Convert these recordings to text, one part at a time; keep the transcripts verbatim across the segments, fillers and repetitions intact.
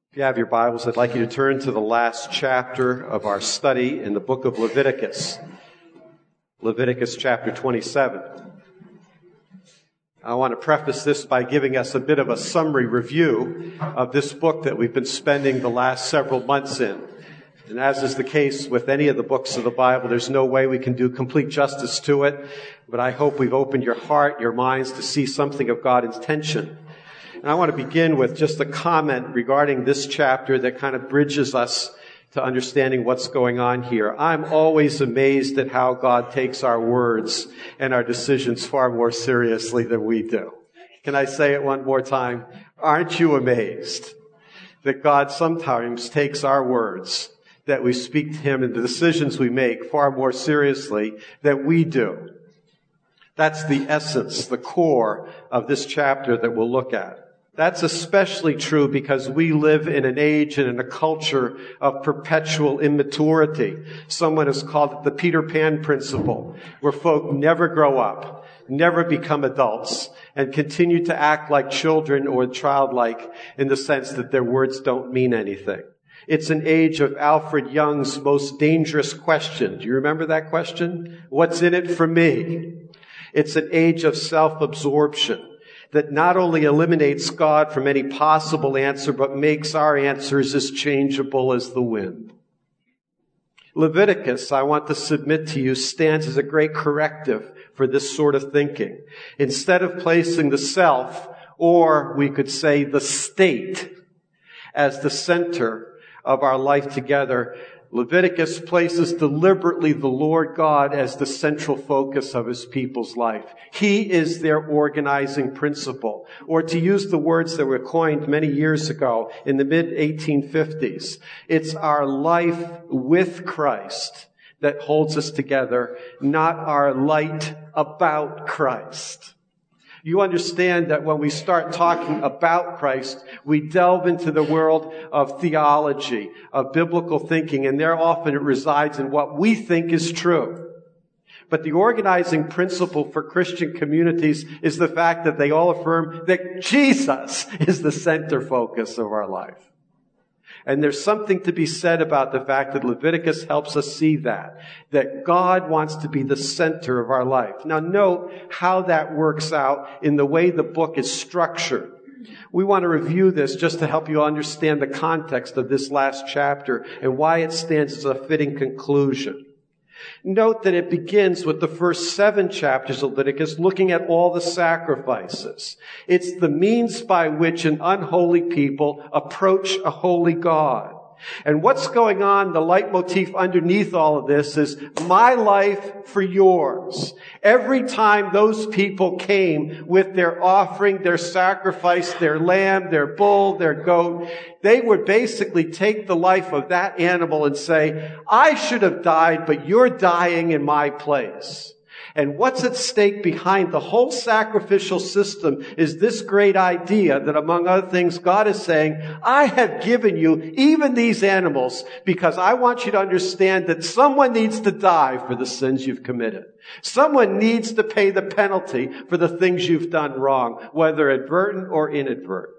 If you have your Bibles, I'd like you to turn to the last chapter of our study in the book of Leviticus. Leviticus chapter twenty-seven. I want to preface this by giving us a bit of a summary review of this book that we've been spending the last several months in. And as is the case with any of the books of the Bible, there's no way we can do complete justice to it. But I hope we've opened your heart, your minds to see something of God's intention. And I want to begin with just a comment regarding this chapter that kind of bridges us to understanding what's going on here. I'm always amazed at how God takes our words and our decisions far more seriously than we do. Can I say it one more time? Aren't you amazed that God sometimes takes our words that we speak to Him and the decisions we make far more seriously than we do? That's the essence, the core of this chapter that we'll look at. That's especially true because we live in an age and in a culture of perpetual immaturity. Someone has called it the Peter Pan principle, where folk never grow up, never become adults, and continue to act like children or childlike in the sense that their words don't mean anything. It's an age of Alfred Young's most dangerous question. Do you remember that question? What's in it for me? It's an age of self-absorption that not only eliminates God from any possible answer, but makes our answers as changeable as the wind. Leviticus, I want to submit to you, stands as a great corrective for this sort of thinking. Instead of placing the self, or we could say the state, as the center of our life together, Leviticus places deliberately the Lord God as the central focus of His people's life. He is their organizing principle. Or to use the words that were coined many years ago in the mid eighteen fifties, it's our life with Christ that holds us together, not our light about Christ. You understand that when we start talking about Christ, we delve into the world of theology, of biblical thinking, and there often it resides in what we think is true. But the organizing principle for Christian communities is the fact that they all affirm that Jesus is the center focus of our life. And there's something to be said about the fact that Leviticus helps us see that, that God wants to be the center of our life. Now note how that works out in the way the book is structured. We want to review this just to help you understand the context of this last chapter and why it stands as a fitting conclusion. Note that it begins with the first seven chapters of Leviticus looking at all the sacrifices. It's the means by which an unholy people approach a holy God. And what's going on, the leitmotif underneath all of this is my life for yours. Every time those people came with their offering, their sacrifice, their lamb, their bull, their goat, they would basically take the life of that animal and say, I should have died, but you're dying in my place. And what's at stake behind the whole sacrificial system is this great idea that, among other things, God is saying, I have given you even these animals because I want you to understand that someone needs to die for the sins you've committed. Someone needs to pay the penalty for the things you've done wrong, whether advertent or inadvertent.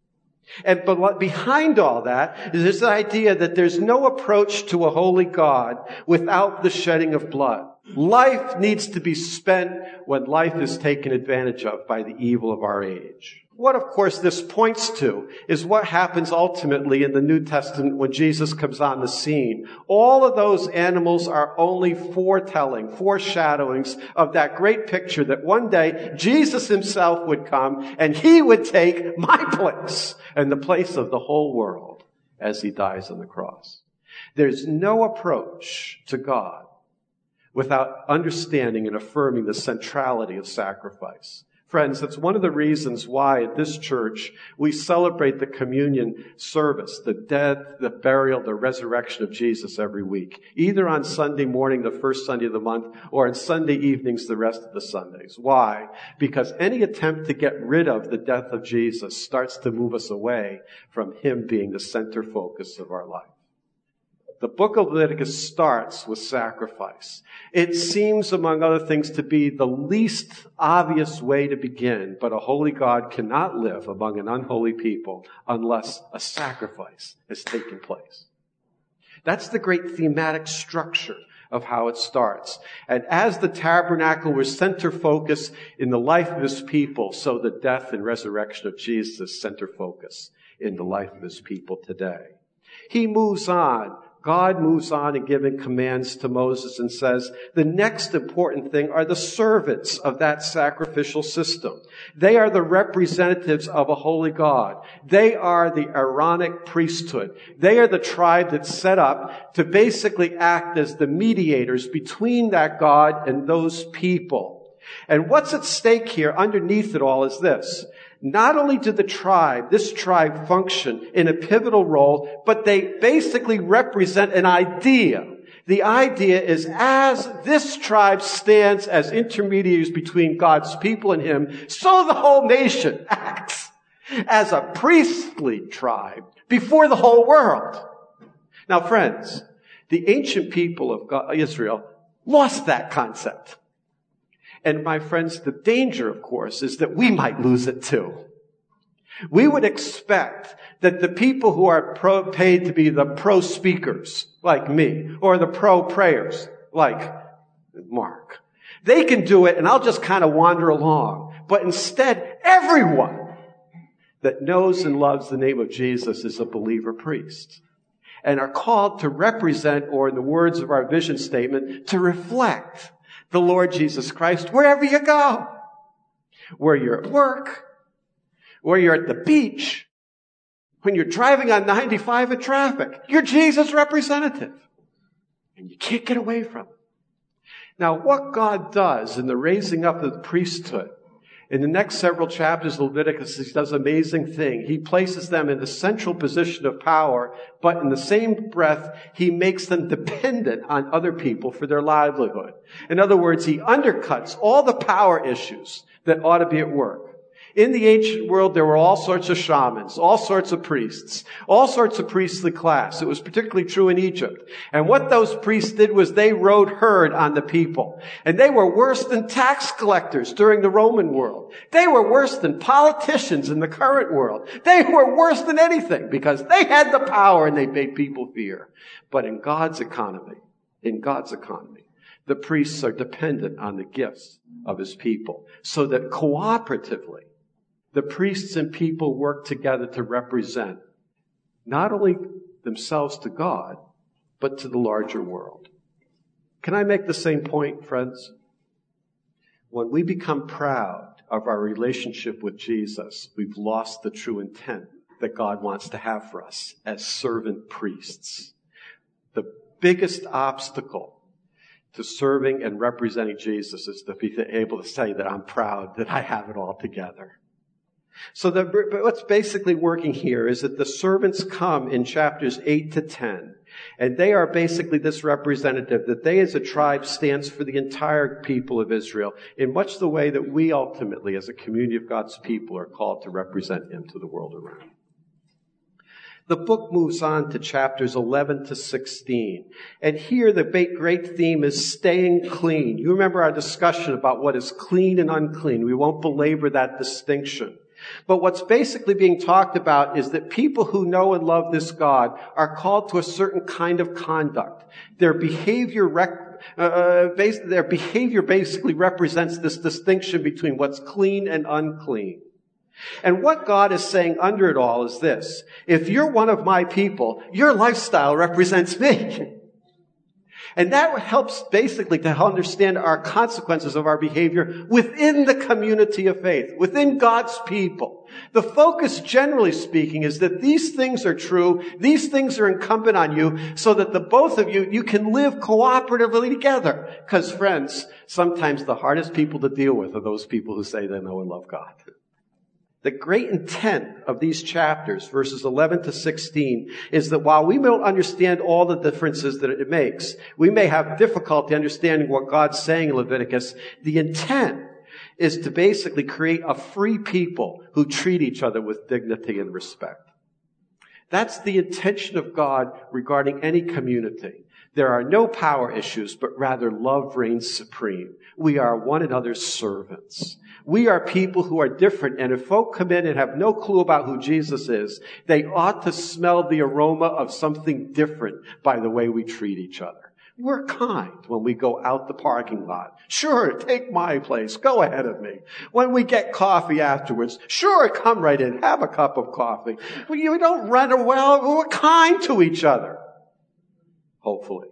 And but behind all that is this idea that there's no approach to a holy God without the shedding of blood. Life needs to be spent when life is taken advantage of by the evil of our age. What, of course, this points to is what happens ultimately in the New Testament when Jesus comes on the scene. All of those animals are only foretelling, foreshadowings of that great picture that one day Jesus Himself would come and He would take my place and the place of the whole world as He dies on the cross. There's no approach to God without understanding and affirming the centrality of sacrifice. Friends, that's one of the reasons why at this church we celebrate the communion service, the death, the burial, the resurrection of Jesus every week, either on Sunday morning, the first Sunday of the month, or on Sunday evenings, the rest of the Sundays. Why? Because any attempt to get rid of the death of Jesus starts to move us away from Him being the center focus of our life. The book of Leviticus starts with sacrifice. It seems, among other things, to be the least obvious way to begin, but a holy God cannot live among an unholy people unless a sacrifice has taken place. That's the great thematic structure of how it starts. And as the tabernacle was center focus in the life of his people, so the death and resurrection of Jesus is center focus in the life of his people today. He moves on. God moves on in giving commands to Moses and says, the next important thing are the servants of that sacrificial system. They are the representatives of a holy God. They are the Aaronic priesthood. They are the tribe that's set up to basically act as the mediators between that God and those people. And what's at stake here underneath it all is this. Not only did the tribe, this tribe function in a pivotal role, but they basically represent an idea. The idea is as this tribe stands as intermediaries between God's people and him, so the whole nation acts as a priestly tribe before the whole world. Now, friends, the ancient people of God, Israel lost that concept. And my friends, the danger, of course, is that we might lose it too. We would expect that the people who are pro, paid to be the pro speakers, like me, or the pro prayers, like Mark, they can do it and I'll just kind of wander along. But instead, everyone that knows and loves the name of Jesus is a believer priest and are called to represent, or in the words of our vision statement, to reflect the Lord Jesus Christ wherever you go. Where you're at work, where you're at the beach, when you're driving on ninety-five in traffic, you're Jesus' representative. And you can't get away from it. Now, what God does in the raising up of the priesthood, in the next several chapters of Leviticus, he does an amazing thing. He places them in the central position of power, but in the same breath, he makes them dependent on other people for their livelihood. In other words, he undercuts all the power issues that ought to be at work. In the ancient world, there were all sorts of shamans, all sorts of priests, all sorts of priestly class. It was particularly true in Egypt. And what those priests did was they rode herd on the people. And they were worse than tax collectors during the Roman world. They were worse than politicians in the current world. They were worse than anything because they had the power and they made people fear. But in God's economy, in God's economy, the priests are dependent on the gifts of his people so that cooperatively, the priests and people work together to represent not only themselves to God, but to the larger world. Can I make the same point, friends? When we become proud of our relationship with Jesus, we've lost the true intent that God wants to have for us as servant priests. The biggest obstacle to serving and representing Jesus is to be able to say that I'm proud that I have it all together. So the, what's basically working here is that the servants come in chapters eight to ten, and they are basically this representative that they as a tribe stands for the entire people of Israel in much the way that we ultimately as a community of God's people are called to represent him to the world around. The book moves on to chapters eleven to sixteen. And here the great theme is staying clean. You remember our discussion about what is clean and unclean. We won't belabor that distinction. But what's basically being talked about is that people who know and love this God are called to a certain kind of conduct. Their behavior, rec- uh, bas- their behavior basically represents this distinction between what's clean and unclean. And what God is saying under it all is this: if you're one of my people, your lifestyle represents me. And that helps basically to understand our consequences of our behavior within the community of faith, within God's people. The focus, generally speaking, is that these things are true, these things are incumbent on you, so that the both of you, you can live cooperatively together. Because, friends, sometimes the hardest people to deal with are those people who say they know and love God. The great intent of these chapters, verses eleven to sixteen, is that while we don't understand all the differences that it makes, we may have difficulty understanding what God's saying in Leviticus. The intent is to basically create a free people who treat each other with dignity and respect. That's the intention of God regarding any community. There are no power issues, but rather love reigns supreme. We are one another's servants. We are people who are different, and if folk come in and have no clue about who Jesus is, they ought to smell the aroma of something different by the way we treat each other. We're kind when we go out the parking lot. Sure, take my place. Go ahead of me. When we get coffee afterwards, sure, come right in. Have a cup of coffee. We don't run away. We're kind to each other. Hopefully.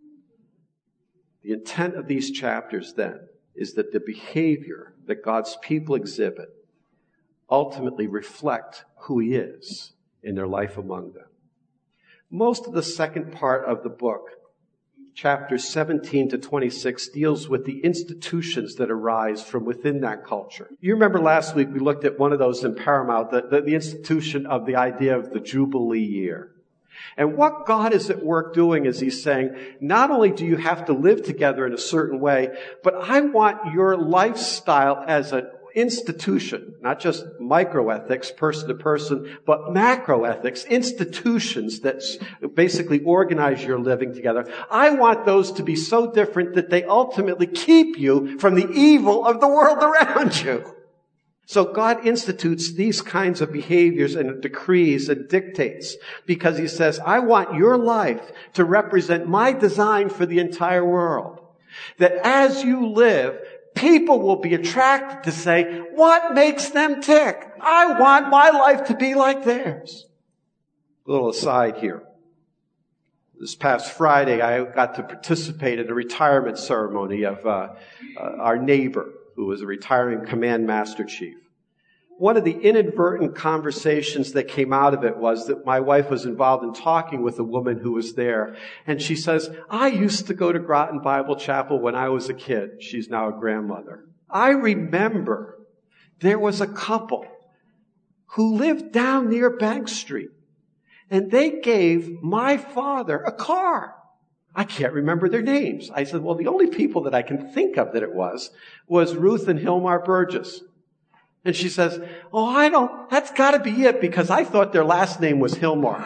The intent of these chapters, then, is that the behavior that God's people exhibit ultimately reflect who He is in their life among them. Most of the second part of the book, chapters seventeen to twenty-six, deals with the institutions that arise from within that culture. You remember last week we looked at one of those in Paramount, the, the, the institution of the idea of the Jubilee year. And what God is at work doing is He's saying, not only do you have to live together in a certain way, but I want your lifestyle as an institution, not just microethics, person to person, but macroethics, institutions that basically organize your living together. I want those to be so different that they ultimately keep you from the evil of the world around you. So God institutes these kinds of behaviors and decrees and dictates because He says, I want your life to represent my design for the entire world. That as you live, people will be attracted to say, what makes them tick? I want my life to be like theirs. A little aside here. This past Friday, I got to participate in a retirement ceremony of uh, uh, our neighbor, who was a retiring command master chief. One of the inadvertent conversations that came out of it was that my wife was involved in talking with a woman who was there. And she says, I used to go to Groton Bible Chapel when I was a kid. She's now a grandmother. I remember there was a couple who lived down near Bank Street. And they gave my father a car. I can't remember their names. I said, well, the only people that I can think of that it was, was Ruth and Hilmar Burgess. And she says, oh, I don't, that's gotta be it because I thought their last name was Hilmar.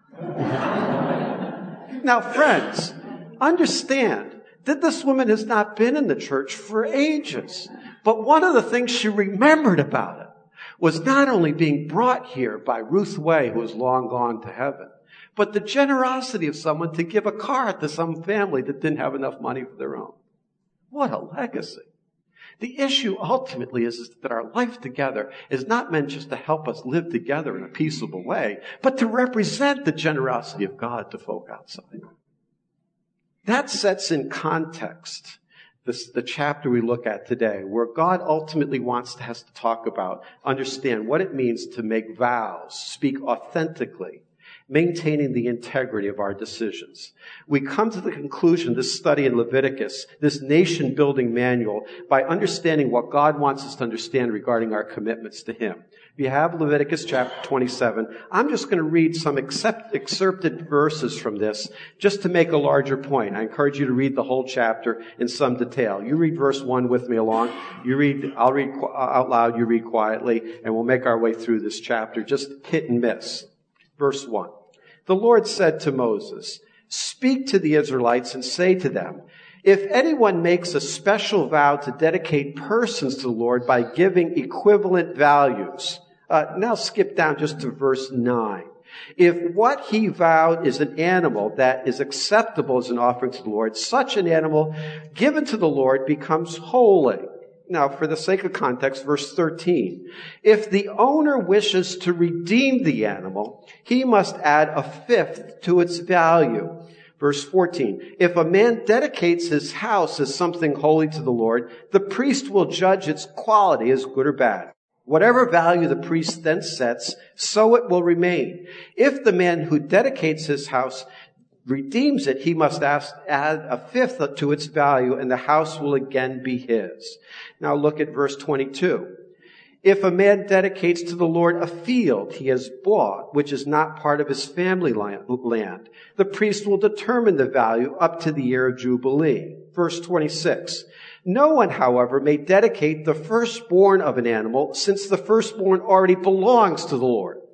Now, friends, understand that this woman has not been in the church for ages. But one of the things she remembered about it was not only being brought here by Ruth Way, who is long gone to heaven, but the generosity of someone to give a car to some family that didn't have enough money for their own. What a legacy. The issue ultimately is, is that our life together is not meant just to help us live together in a peaceable way, but to represent the generosity of God to folk outside. That sets in context this, the chapter we look at today, where God ultimately wants to, has to talk about, understand what it means to make vows, speak authentically, maintaining the integrity of our decisions. We come to the conclusion of this study in Leviticus, this nation-building manual, by understanding what God wants us to understand regarding our commitments to Him. If you have Leviticus chapter twenty-seven, I'm just going to read some except, excerpted verses from this just to make a larger point. I encourage you to read the whole chapter in some detail. You read verse one with me along. You read, I'll read out loud, you read quietly, and we'll make our way through this chapter, just hit and miss. Verse one. The Lord said to Moses, speak to the Israelites and say to them, if anyone makes a special vow to dedicate persons to the Lord by giving equivalent values. Uh, now skip down just to verse nine. If what he vowed is an animal that is acceptable as an offering to the Lord, such an animal given to the Lord becomes holy. Now, for the sake of context, verse thirteen. If the owner wishes to redeem the animal, he must add a fifth to its value. Verse fourteen. If a man dedicates his house as something holy to the Lord, the priest will judge its quality as good or bad. Whatever value the priest then sets, so it will remain. If the man who dedicates his house redeems it, he must ask, add a fifth to its value, and the house will again be his. Now look at verse twenty-two. If a man dedicates to the Lord a field he has bought, which is not part of his family land, the priest will determine the value up to the year of Jubilee. Verse twenty-six. No one, however, may dedicate the firstborn of an animal, since the firstborn already belongs to the Lord.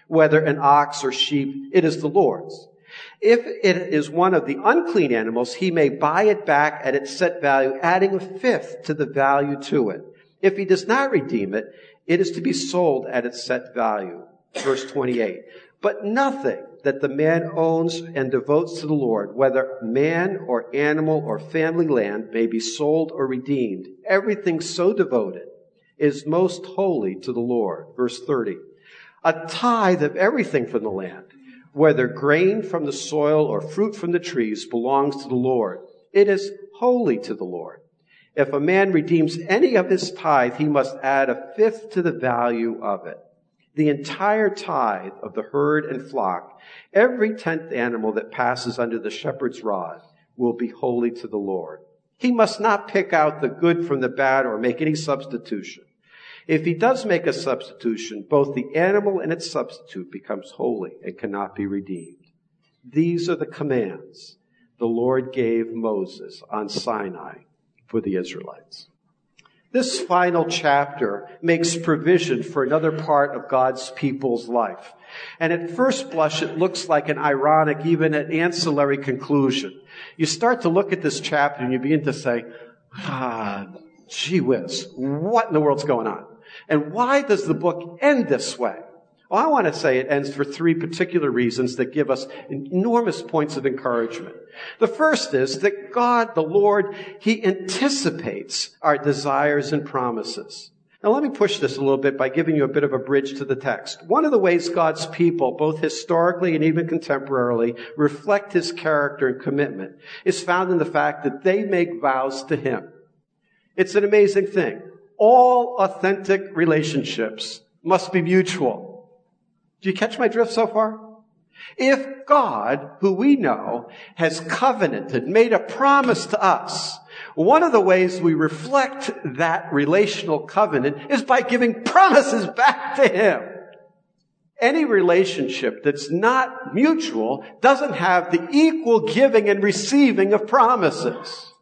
Whether an ox or sheep, it is the Lord's. If it is one of the unclean animals, he may buy it back at its set value, adding a fifth to the value to it. If he does not redeem it, it is to be sold at its set value. Verse twenty-eight. But nothing that the man owns and devotes to the Lord, whether man or animal or family land, may be sold or redeemed. Everything so devoted is most holy to the Lord. Verse thirty. A tithe of everything from the land, whether grain from the soil or fruit from the trees, belongs to the Lord. It is holy to the Lord. If a man redeems any of his tithe, he must add a fifth to the value of it. The entire tithe of the herd and flock, every tenth animal that passes under the shepherd's rod, will be holy to the Lord. He must not pick out the good from the bad or make any substitution. If he does make a substitution, both the animal and its substitute becomes holy and cannot be redeemed. These are the commands the Lord gave Moses on Sinai for the Israelites. This final chapter makes provision for another part of God's people's life. And at first blush, it looks like an ironic, even an ancillary conclusion. You start to look at this chapter and you begin to say, ah, gee whiz, what in the world's going on? And why does the book end this way? Well, I want to say it ends for three particular reasons that give us enormous points of encouragement. The first is that God, the Lord, He anticipates our desires and promises. Now let me push this a little bit by giving you a bit of a bridge to the text. One of the ways God's people, both historically and even contemporarily, reflect His character and commitment is found in the fact that they make vows to Him. It's an amazing thing. All authentic relationships must be mutual. Do you catch my drift so far? If God, who we know, has covenanted, made a promise to us, one of the ways we reflect that relational covenant is by giving promises back to Him. Any relationship that's not mutual doesn't have the equal giving and receiving of promises.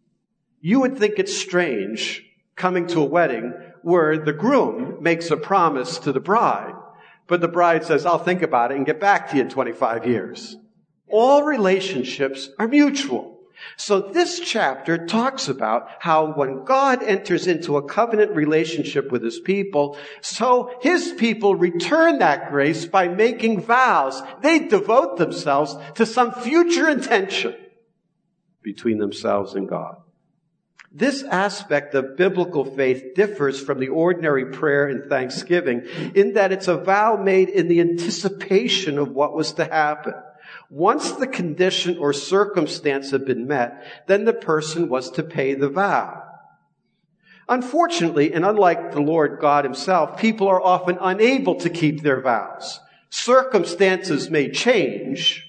You would think it's strange coming to a wedding where the groom makes a promise to the bride, but the bride says, I'll think about it and get back to you in twenty-five years. All relationships are mutual. So this chapter talks about how when God enters into a covenant relationship with His people, so His people return that grace by making vows. They devote themselves to some future intention between themselves and God. This aspect of biblical faith differs from the ordinary prayer and thanksgiving in that it's a vow made in the anticipation of what was to happen. Once the condition or circumstance had been met, then the person was to pay the vow. Unfortunately, and unlike the Lord God Himself, people are often unable to keep their vows. Circumstances may change.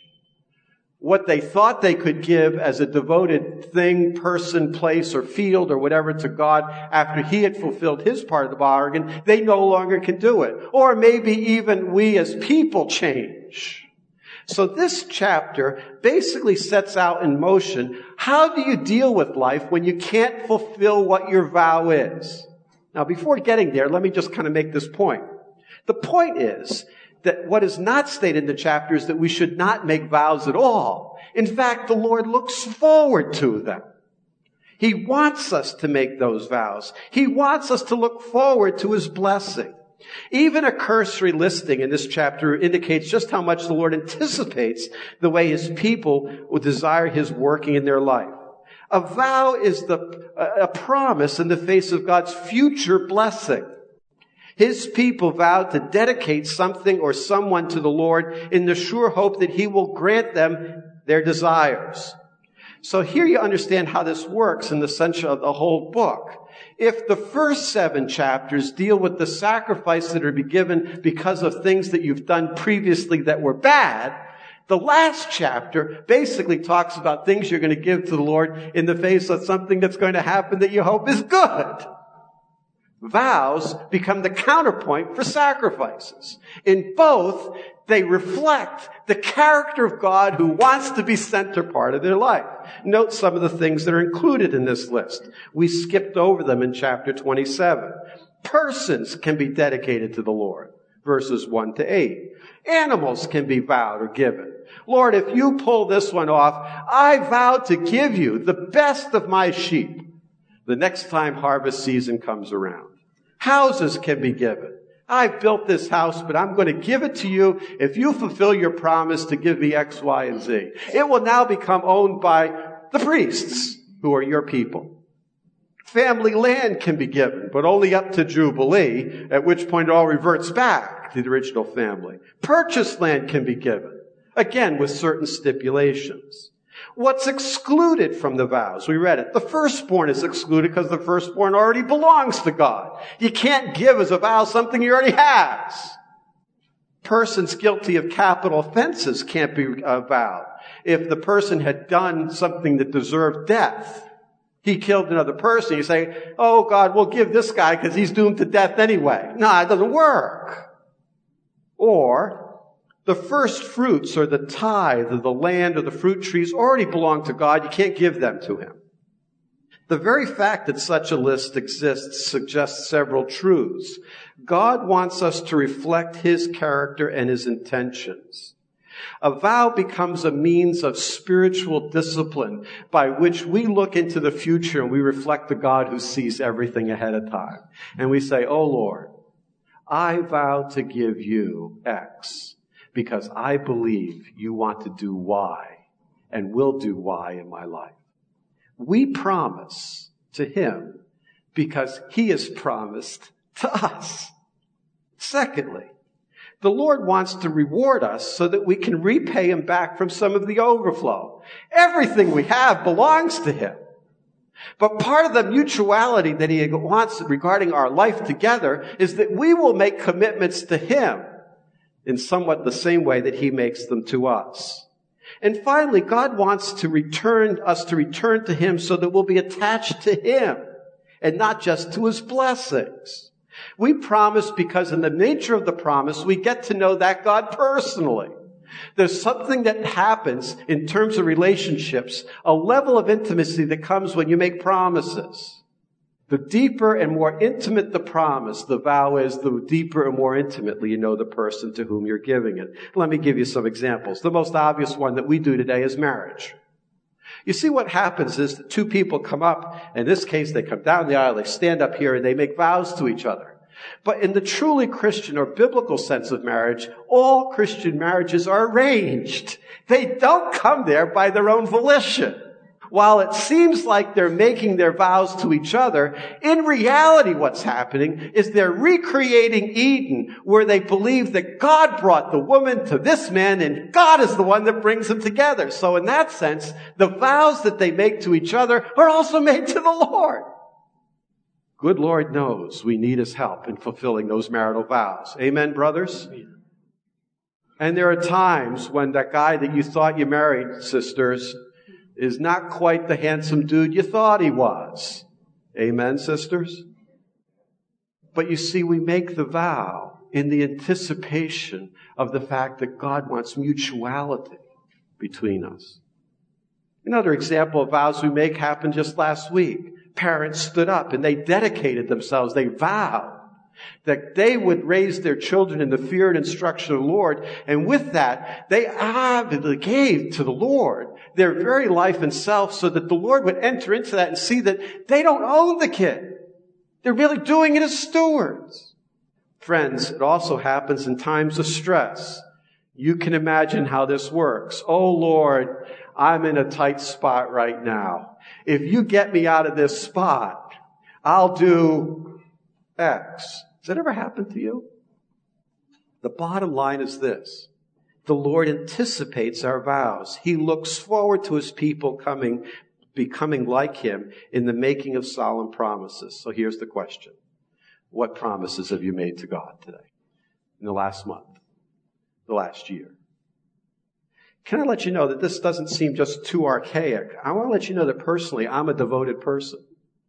What they thought they could give as a devoted thing, person, place, or field, or whatever to God after He had fulfilled His part of the bargain, they no longer can do it. Or maybe even we as people change. So this chapter basically sets out in motion, how do you deal with life when you can't fulfill what your vow is? Now, before getting there, let me just kind of make this point. The point is that what is not stated in the chapter is that we should not make vows at all. In fact, the Lord looks forward to them. He wants us to make those vows. He wants us to look forward to His blessing. Even a cursory listing in this chapter indicates just how much the Lord anticipates the way His people will desire His working in their life. A vow is the, a promise in the face of God's future blessing. His people vowed to dedicate something or someone to the Lord in the sure hope that He will grant them their desires. So here you understand how this works in the sense of the whole book. If the first seven chapters deal with the sacrifice that are be given because of things that you've done previously that were bad, the last chapter basically talks about things you're going to give to the Lord in the face of something that's going to happen that you hope is good. Vows become the counterpoint for sacrifices. In both, they reflect the character of God who wants to be center part of their life. Note some of the things that are included in this list. We skipped over them in chapter twenty-seven. Persons can be dedicated to the Lord. verses one to eight. Animals can be vowed or given. Lord, if you pull this one off, I vow to give you the best of my sheep the next time harvest season comes around. Houses can be given. I built this house, but I'm going to give it to you if you fulfill your promise to give me X, Y, and Z. It will now become owned by the priests, who are your people. Family land can be given, but only up to Jubilee, at which point it all reverts back to the original family. Purchased land can be given, again with certain stipulations. What's excluded from the vows? We read it. The firstborn is excluded because the firstborn already belongs to God. You can't give as a vow something he already has. Persons guilty of capital offenses can't be uh, vowed. If the person had done something that deserved death, he killed another person, you say, oh God, we'll give this guy because he's doomed to death anyway. No, it doesn't work. Or the first fruits or the tithe of the land or the fruit trees already belong to God. You can't give them to him. The very fact that such a list exists suggests several truths. God wants us to reflect his character and his intentions. A vow becomes a means of spiritual discipline by which we look into the future and we reflect the God who sees everything ahead of time. And we say, oh Lord, I vow to give you X because I believe you want to do Y and will do Y in my life. We promise to him because he has promised to us. Secondly, the Lord wants to reward us so that we can repay him back from some of the overflow. Everything we have belongs to him. But part of the mutuality that he wants regarding our life together is that we will make commitments to him in somewhat the same way that he makes them to us. And finally, God wants to return us to return to him so that we'll be attached to him and not just to his blessings. We promise because in the nature of the promise, we get to know that God personally. There's something that happens in terms of relationships, a level of intimacy that comes when you make promises. The deeper and more intimate the promise, the vow is, the deeper and more intimately you know the person to whom you're giving it. Let me give you some examples. The most obvious one that we do today is marriage. You see, what happens is that two people come up. In this case, they come down the aisle, they stand up here, and they make vows to each other. But in the truly Christian or biblical sense of marriage, all Christian marriages are arranged. They don't come there by their own volition. While it seems like they're making their vows to each other, in reality what's happening is they're recreating Eden, where they believe that God brought the woman to this man and God is the one that brings them together. So in that sense, the vows that they make to each other are also made to the Lord. Good Lord knows we need his help in fulfilling those marital vows. Amen, brothers? And there are times when that guy that you thought you married, sisters, is not quite the handsome dude you thought he was. Amen, sisters? But you see, we make the vow in the anticipation of the fact that God wants mutuality between us. Another example of vows we make happened just last week. Parents stood up and they dedicated themselves. They vowed that they would raise their children in the fear and instruction of the Lord. And with that, they avidly gave to the Lord their very life and self so that the Lord would enter into that and see that they don't own the kid. They're really doing it as stewards. Friends, it also happens in times of stress. You can imagine how this works. Oh Lord, I'm in a tight spot right now. If you get me out of this spot, I'll do X. Has that ever happened to you? The bottom line is this. The Lord anticipates our vows. He looks forward to his people coming, becoming like him in the making of solemn promises. So here's the question. What promises have you made to God today? In the last month? The last year? Can I let you know that this doesn't seem just too archaic? I want to let you know that personally, I'm a devoted person.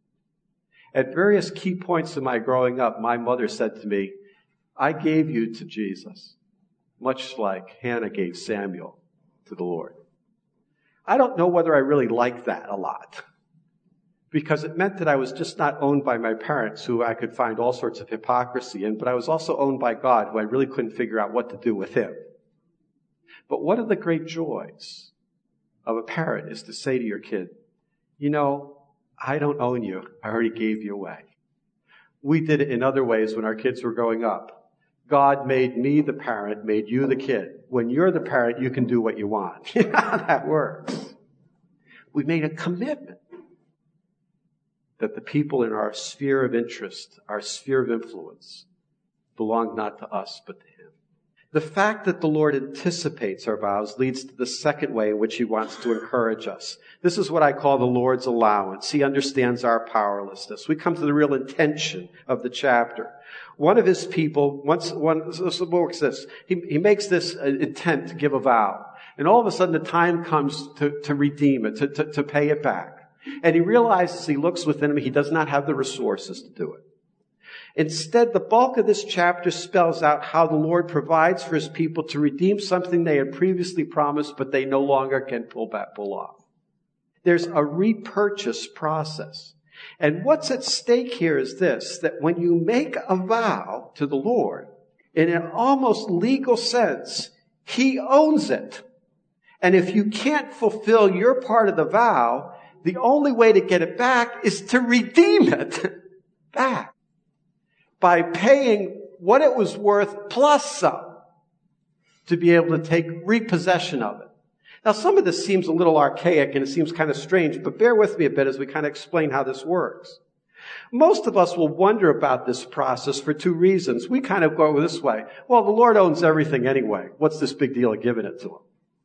At various key points in my growing up, my mother said to me, I gave you to Jesus, much like Hannah gave Samuel to the Lord. I don't know whether I really like that a lot, because it meant that I was just not owned by my parents, who I could find all sorts of hypocrisy in, but I was also owned by God, who I really couldn't figure out what to do with him. But one of the great joys of a parent is to say to your kid, you know, I don't own you. I already gave you away. We did it in other ways when our kids were growing up. God made me the parent, made you the kid. When you're the parent, you can do what you want. You know how that works. We made a commitment that the people in our sphere of interest, our sphere of influence, belong not to us, but to him. The fact that the Lord anticipates our vows leads to the second way in which he wants to encourage us. This is what I call the Lord's allowance. He understands our powerlessness. We come to the real intention of the chapter. One of his people, once, one, so, so works this, he, he makes this intent to give a vow. And all of a sudden the time comes to, to redeem it, to, to, to pay it back. And he realizes, he looks within him, he does not have the resources to do it. Instead, the bulk of this chapter spells out how the Lord provides for his people to redeem something they had previously promised, but they no longer can pull back, pull off. There's a repurchase process. And what's at stake here is this, that when you make a vow to the Lord, in an almost legal sense, he owns it. And if you can't fulfill your part of the vow, the only way to get it back is to redeem it back by paying what it was worth plus some to be able to take repossession of it. Now, some of this seems a little archaic and it seems kind of strange, but bear with me a bit as we kind of explain how this works. Most of us will wonder about this process for two reasons. We kind of go this way. Well, the Lord owns everything anyway. What's this big deal of giving it to him?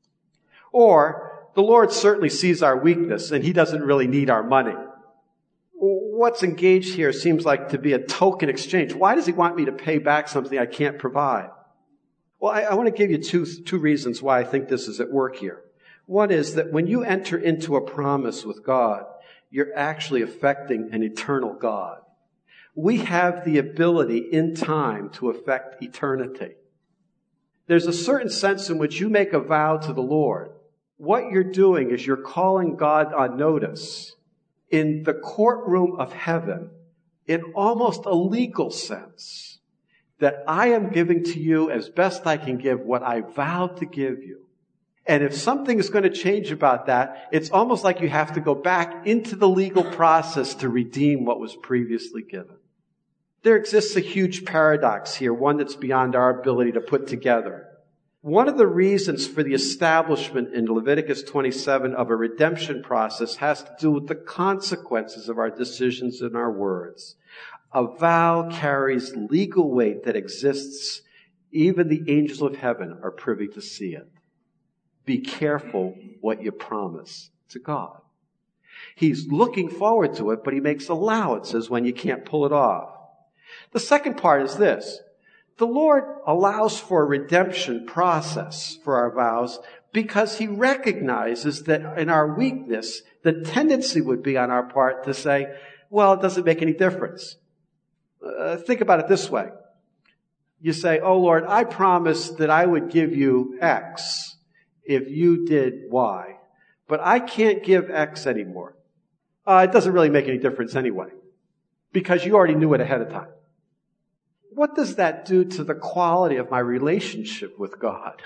Or, the Lord certainly sees our weakness and he doesn't really need our money. What's engaged here seems like to be a token exchange. Why does he want me to pay back something I can't provide? Well, I, I want to give you two, two reasons why I think this is at work here. One is that when you enter into a promise with God, you're actually affecting an eternal God. We have the ability in time to affect eternity. There's a certain sense in which you make a vow to the Lord. What you're doing is you're calling God on notice in the courtroom of heaven, in almost a legal sense, that I am giving to you as best I can give what I vowed to give you. And if something is going to change about that, it's almost like you have to go back into the legal process to redeem what was previously given. There exists a huge paradox here, one that's beyond our ability to put together. One of the reasons for the establishment in Leviticus twenty-seven of a redemption process has to do with the consequences of our decisions and our words. A vow carries legal weight that exists. Even the angels of heaven are privy to see it. Be careful what you promise to God. He's looking forward to it, but he makes allowances when you can't pull it off. The second part is this. The Lord allows for a redemption process for our vows because he recognizes that in our weakness, the tendency would be on our part to say, well, it doesn't make any difference. Uh, think about it this way. You say, oh Lord, I promised that I would give you X if you did Y, but I can't give X anymore. Uh, it doesn't really make any difference anyway, because you already knew it ahead of time. What does that do to the quality of my relationship with God?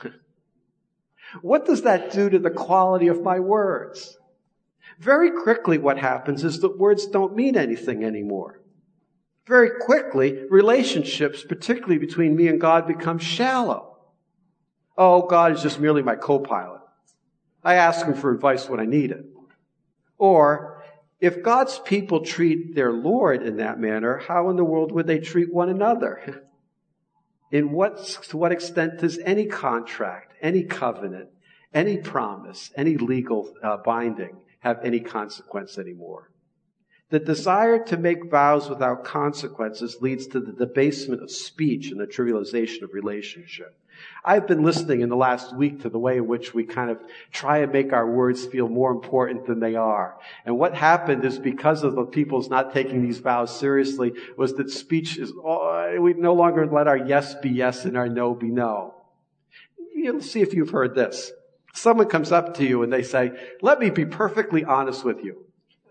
What does that do to the quality of my words? Very quickly what happens is that words don't mean anything anymore. Very quickly, relationships, particularly between me and God, become shallow. Oh, God is just merely my co-pilot. I ask him for advice when I need it. Or, if God's people treat their Lord in that manner, how in the world would they treat one another? In what, to what extent does any contract, any covenant, any promise, any legal uh, binding have any consequence anymore? The desire to make vows without consequences leads to the debasement of speech and the trivialization of relationship. I've been listening in the last week to the way in which we kind of try and make our words feel more important than they are. And what happened is, because of the people's not taking these vows seriously, was that speech is, oh, we no longer let our yes be yes and our no be no. You'll see if you've heard this. Someone comes up to you and they say, let me be perfectly honest with you.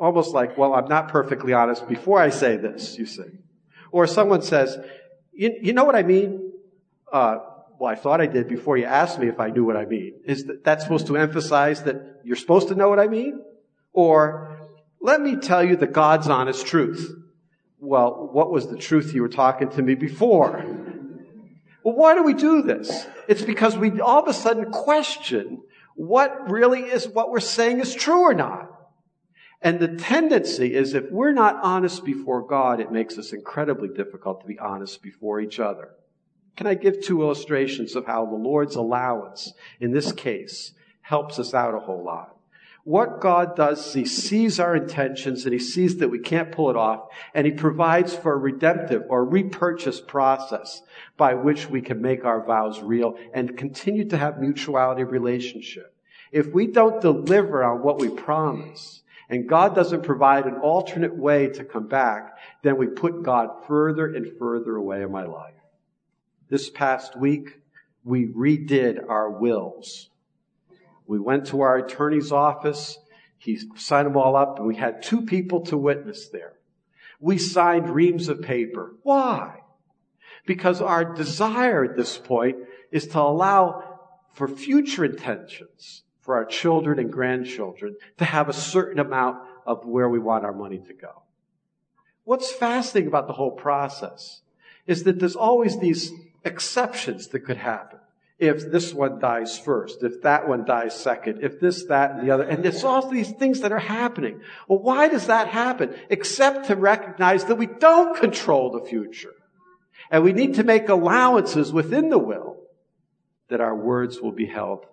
almost like, well, I'm not perfectly honest before I say this, you see. Or someone says, you, you know what I mean? Uh, well, I thought I did before you asked me if I knew what I mean. Is that, that supposed to emphasize that you're supposed to know what I mean? Or, let me tell you the God's honest truth. Well, what was the truth you were talking to me before? Well, why do we do this? It's because we all of a sudden question what really is, what we're saying is true or not. And the tendency is if we're not honest before God, it makes us incredibly difficult to be honest before each other. Can I give two illustrations of how the Lord's allowance, in this case, helps us out a whole lot? What God does is He sees our intentions and He sees that we can't pull it off, and He provides for a redemptive or repurchase process by which we can make our vows real and continue to have mutuality relationship. If we don't deliver on what we promise, and God doesn't provide an alternate way to come back, then we put God further and further away in my life. This past week, we redid our wills. We went to our attorney's office. He signed them all up, and we had two people to witness there. We signed reams of paper. Why? Because our desire at this point is to allow for future intentions for our children and grandchildren to have a certain amount of where we want our money to go. What's fascinating about the whole process is that there's always these exceptions that could happen. If this one dies first, if that one dies second, if this, that, and the other. And there's all these things that are happening. Well, why does that happen? Except to recognize that we don't control the future. And we need to make allowances within the will that our words will be held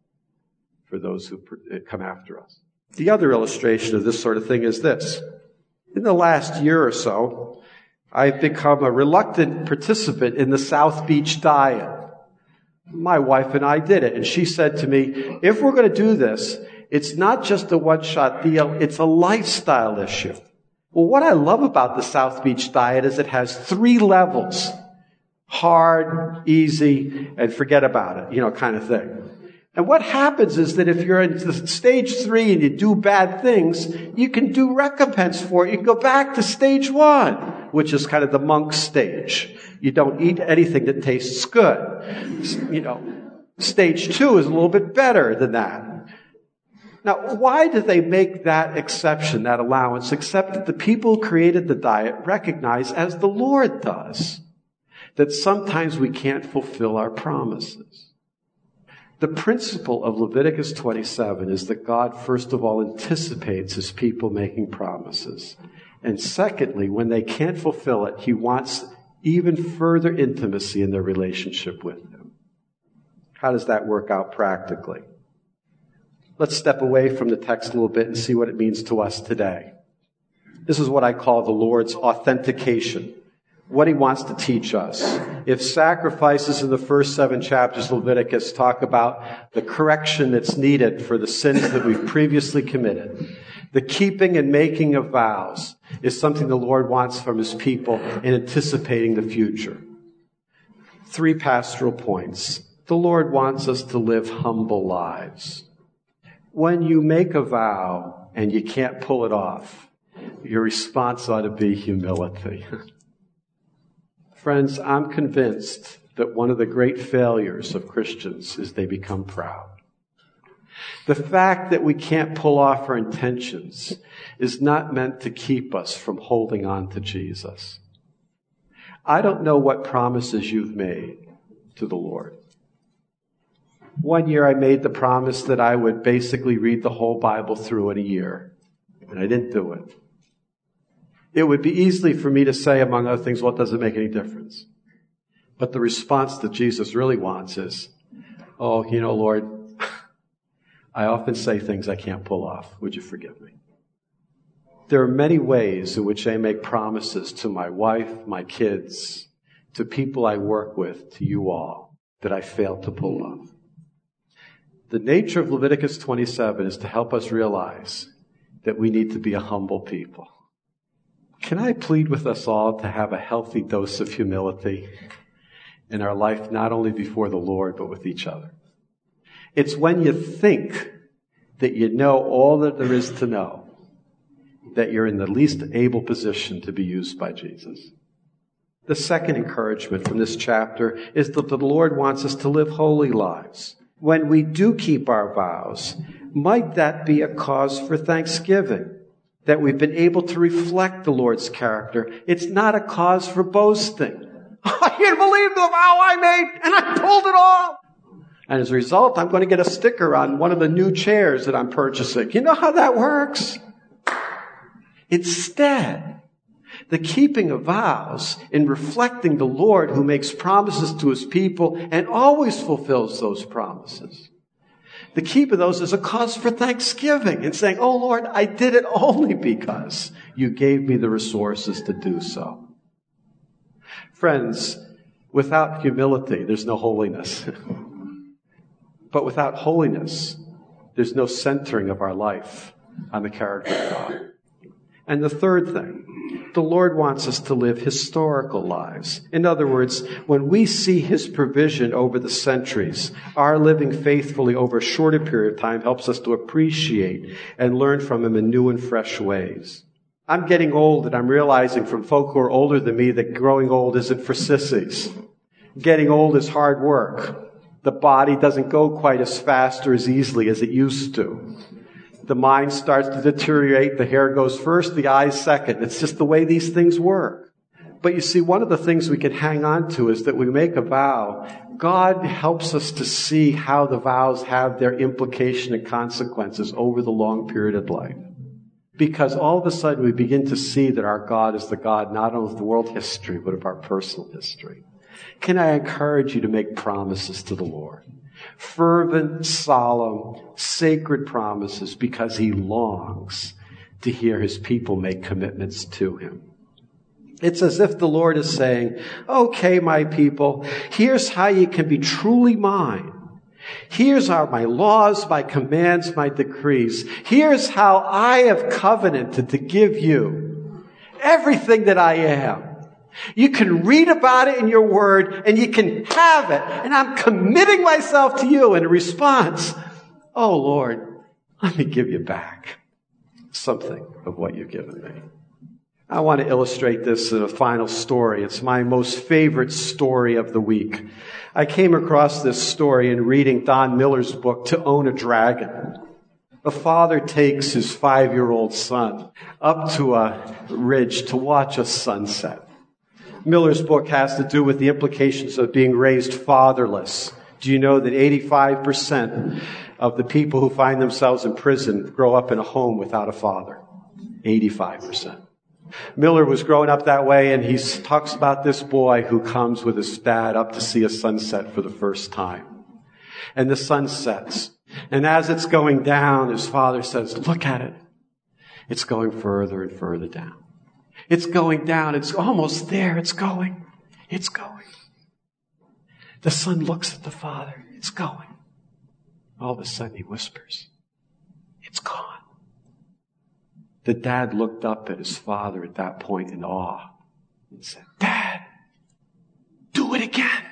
for those who come after us. The other illustration of this sort of thing is this. In the last year or so, I've become a reluctant participant in the South Beach diet. My wife and I did it, and she said to me, if we're going to do this, it's not just a one-shot deal, it's a lifestyle issue. Well, what I love about the South Beach diet is it has three levels. Hard, easy, and forget about it, you know, kind of thing. And what happens is that if you're in stage three and you do bad things, you can do recompense for it. You can go back to stage one, which is kind of the monk stage. You don't eat anything that tastes good. You know, stage two is a little bit better than that. Now, why do they make that exception, that allowance, except that the people who created the diet recognize, as the Lord does, that sometimes we can't fulfill our promises? The principle of Leviticus twenty-seven is that God, first of all, anticipates His people making promises. And secondly, when they can't fulfill it, He wants even further intimacy in their relationship with Him. How does that work out practically? Let's step away from the text a little bit and see what it means to us today. This is what I call the Lord's authentication. What He wants to teach us. If sacrifices in the first seven chapters of Leviticus talk about the correction that's needed for the sins that we've previously committed, the keeping and making of vows is something the Lord wants from His people in anticipating the future. Three pastoral points. The Lord wants us to live humble lives. When you make a vow and you can't pull it off, your response ought to be humility. Friends, I'm convinced that one of the great failures of Christians is they become proud. The fact that we can't pull off our intentions is not meant to keep us from holding on to Jesus. I don't know what promises you've made to the Lord. One year I made the promise that I would basically read the whole Bible through in a year, and I didn't do it. It would be easy for me to say, among other things, well, it doesn't make any difference. But the response that Jesus really wants is, oh, you know, Lord, I often say things I can't pull off. Would you forgive me? There are many ways in which I make promises to my wife, my kids, to people I work with, to you all, that I fail to pull off. The nature of Leviticus twenty-seven is to help us realize that we need to be a humble people. Can I plead with us all to have a healthy dose of humility in our life, not only before the Lord, but with each other? It's when you think that you know all that there is to know, that you're in the least able position to be used by Jesus. The second encouragement from this chapter is that the Lord wants us to live holy lives. When we do keep our vows, might that be a cause for thanksgiving, that we've been able to reflect the Lord's character. It's not a cause for boasting. I can't believe the vow I made, and I pulled it off. And as a result, I'm going to get a sticker on one of the new chairs that I'm purchasing. You know how that works? Instead, the keeping of vows in reflecting the Lord who makes promises to his people and always fulfills those promises. The keeping of those is a cause for thanksgiving and saying, oh Lord, I did it only because you gave me the resources to do so. Friends, without humility, there's no holiness. But without holiness, there's no centering of our life on the character of God. And the third thing, the Lord wants us to live historical lives. In other words, when we see his provision over the centuries, our living faithfully over a shorter period of time helps us to appreciate and learn from him in new and fresh ways. I'm getting old, and I'm realizing from folk who are older than me that growing old isn't for sissies. Getting old is hard work. The body doesn't go quite as fast or as easily as it used to. The mind starts to deteriorate. The hair goes first, the eyes second. It's just the way these things work. But you see, one of the things we can hang on to is that we make a vow. God helps us to see how the vows have their implication and consequences over the long period of life. Because all of a sudden we begin to see that our God is the God not only of the world history, but of our personal history. Can I encourage you to make promises to the Lord? Fervent, solemn, sacred promises, because he longs to hear his people make commitments to him. It's as if the Lord is saying, okay, my people, here's how you can be truly mine. Here's are my laws, my commands, my decrees. Here's how I have covenanted to give you everything that I am. You can read about it in your word, and you can have it. And I'm committing myself to you in response. Oh, Lord, let me give you back something of what you've given me. I want to illustrate this in a final story. It's my most favorite story of the week. I came across this story in reading Don Miller's book, To Own a Dragon. A father takes his five-year-old son up to a ridge to watch a sunset. Miller's book has to do with the implications of being raised fatherless. Do you know that eighty-five percent of the people who find themselves in prison grow up in a home without a father? eighty-five percent. Miller was growing up that way, and he talks about this boy who comes with his dad up to see a sunset for the first time. And the sun sets. And as it's going down, his father says, look at it. It's going further and further down. It's going down. It's almost there. It's going. It's going. The son looks at the father. It's going. All of a sudden he whispers, it's gone. The dad looked up at his father at that point in awe and said, Dad, do it again.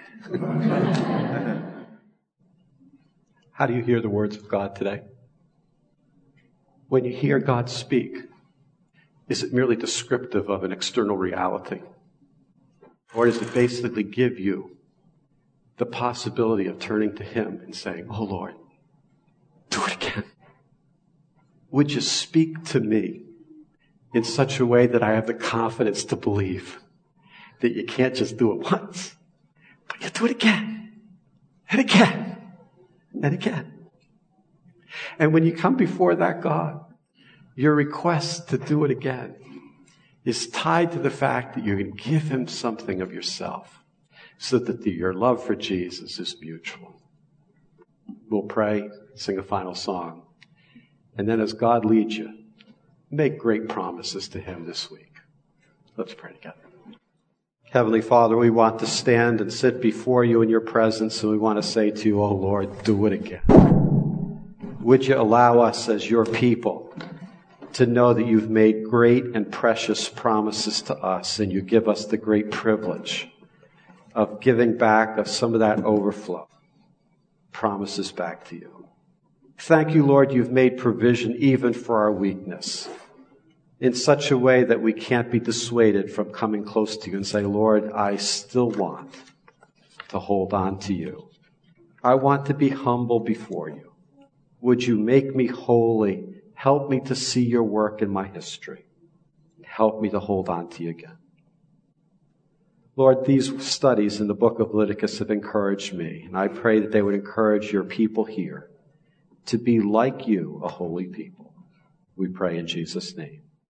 How do you hear the words of God today? When you hear God speak, is it merely descriptive of an external reality? Or does it basically give you the possibility of turning to him and saying, oh Lord, do it again. Would you speak to me in such a way that I have the confidence to believe that you can't just do it once, but you do it again and again and again. And when you come before that God, your request to do it again is tied to the fact that you're going to give him something of yourself so that the, your love for Jesus is mutual. We'll pray, sing a final song. And then as God leads you, make great promises to him this week. Let's pray together. Heavenly Father, we want to stand and sit before you in your presence, and we want to say to you, oh Lord, do it again. Would you allow us as your people to know that you've made great and precious promises to us, and you give us the great privilege of giving back of some of that overflow promises back to you. Thank you, Lord, you've made provision even for our weakness. in such a way that we can't be dissuaded from coming close to you and say, Lord, I still want to hold on to you. I want to be humble before you. Would you make me holy? Help me to see your work in my history. Help me to hold on to you again. Lord, these studies in the book of Leviticus have encouraged me, and I pray that they would encourage your people here to be like you, a holy people. We pray in Jesus' name.